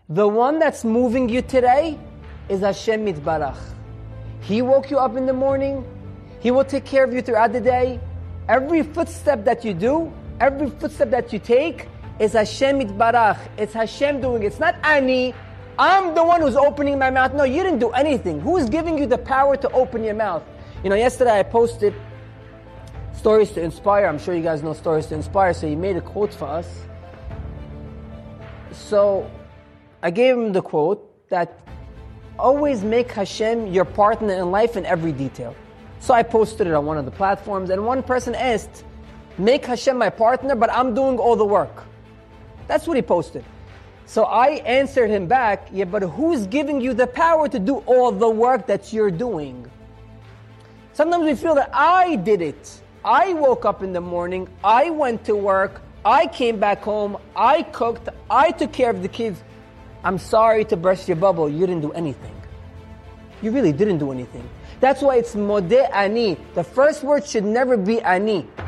The one that's moving you today is Hashem Yitbarach. He woke you up in the morning. He will take care of you throughout the day. Every footstep that you do, every footstep that you take is Hashem Yitbarach. It's Hashem doing it. It's not Ani. I'm the one who's opening my mouth. No, you didn't do anything. Who's giving you the power to open your mouth? Yesterday I posted Stories to Inspire. I'm sure you guys know Stories to Inspire, so he made a quote for us. So I gave him the quote that always make Hashem your partner in life in every detail. So I posted it on one of the platforms, and one person asked, make Hashem my partner, but I'm doing all the work. That's what he posted. So I answered him back, yeah, but who's giving you the power to do all the work that you're doing? Sometimes we feel that I did it. I woke up in the morning, I went to work, I came back home, I cooked, I took care of the kids. I'm sorry to burst your bubble, you didn't do anything. You really didn't do anything. That's why it's modeh ani. The first word should never be ani.